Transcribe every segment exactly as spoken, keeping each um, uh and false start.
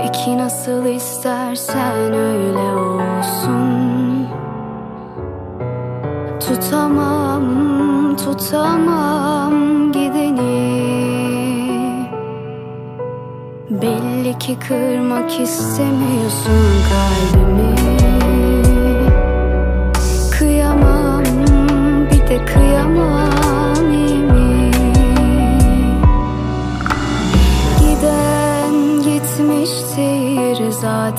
Peki nasıl istersen öyle olsun. Tutamam, tutamam gideni. Belli ki kırmak istemiyorsun kalbimi. Kıyamam, bir de kıyamam, iyi mi? Giden gitmiştir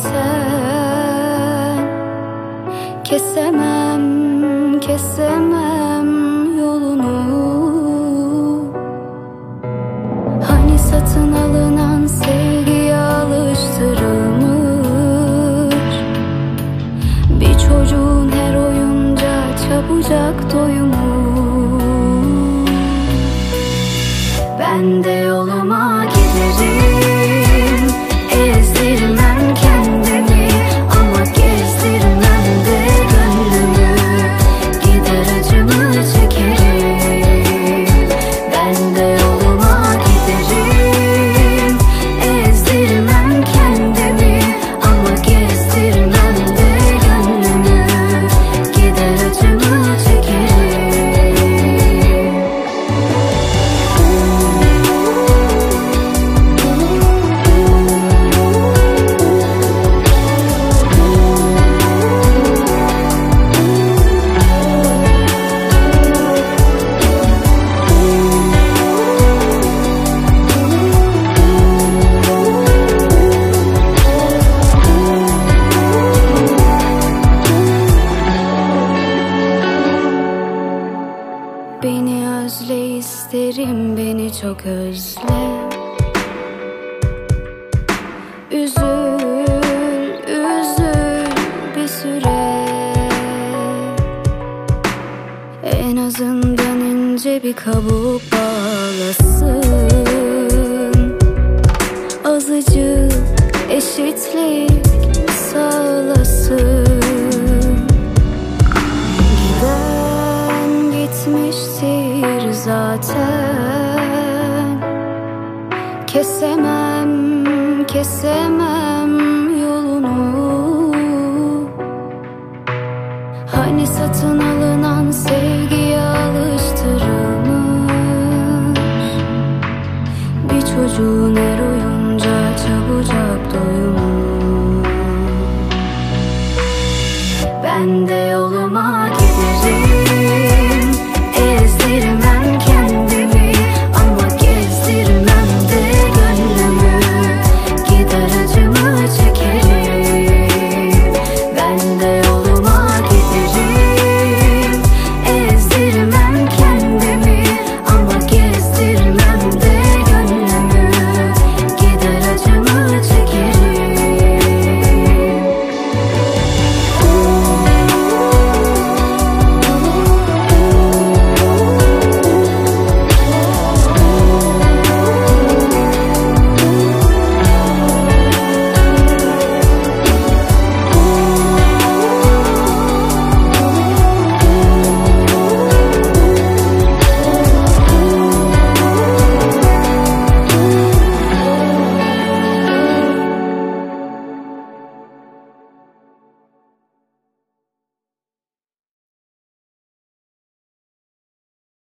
zaten. Kesemem, kesemem yolunu. Hani satın alınan sevgiye alıştırılmış bir çocuğun her oyunca çabucak doyumu. Ben de yoluma giderim, ezdirmem kendimi ama gezdirmem de gönlümü. Gider acımı çekerim. Ben de yoluma giderim, ezdirmem kendimi ama gezdirmem de gönlümü. Gider acımı çekerim. Beni özle isterim, beni çok özle. Üzül, üzül bir süre. En azından ince bir kabuk bağlasın. Azıcık eşitlik sağlasın. Giden gitmiştir zaten. Kesemem, kesemem yolunu. Hani satın al